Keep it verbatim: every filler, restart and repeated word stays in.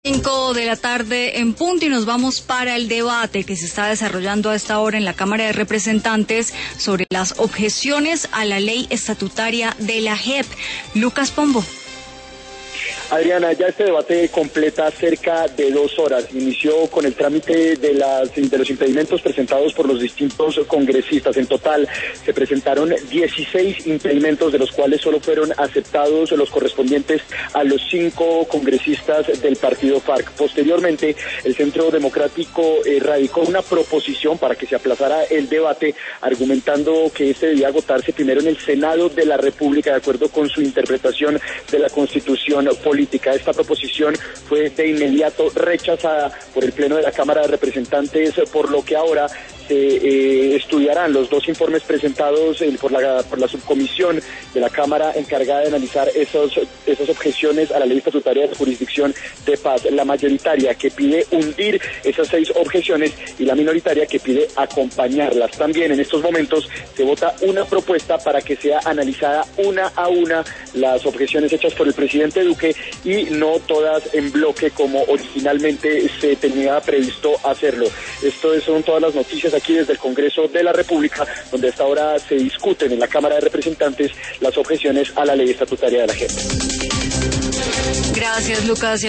Cinco de la tarde en punto y nos vamos para el debate que se está desarrollando a esta hora en la Cámara de Representantes sobre las objeciones a la ley estatutaria de la J E P. Lucas Pombo. Adriana, ya este debate completa cerca de dos horas. Inició con el trámite de, las, de los impedimentos presentados por los distintos congresistas. En total se presentaron dieciséis impedimentos, de los cuales solo fueron aceptados los correspondientes a los cinco congresistas del partido FARC. Posteriormente, el Centro Democrático eh, radicó una proposición para que se aplazara el debate, argumentando que este debía agotarse primero en el Senado de la República, de acuerdo con su interpretación de la Constitución política. Esta proposición fue de inmediato rechazada por el Pleno de la Cámara de Representantes, por lo que ahora se eh, estudiarán los dos informes presentados eh, por, la, por la subcomisión de la Cámara encargada de analizar esos, esas objeciones a la ley estatutaria de jurisdicción de paz. La mayoritaria, que pide hundir esas seis objeciones, y la minoritaria, que pide acompañarlas. También en estos momentos se vota una propuesta para que sea analizada una a una las objeciones hechas por el presidente Duque y no todas en bloque como originalmente se tenía previsto hacerlo. Esto son todas las noticias aquí desde el Congreso de la República, donde hasta ahora se discuten en la Cámara de Representantes las objeciones a la ley estatutaria de la J E P. Gracias, Lucas.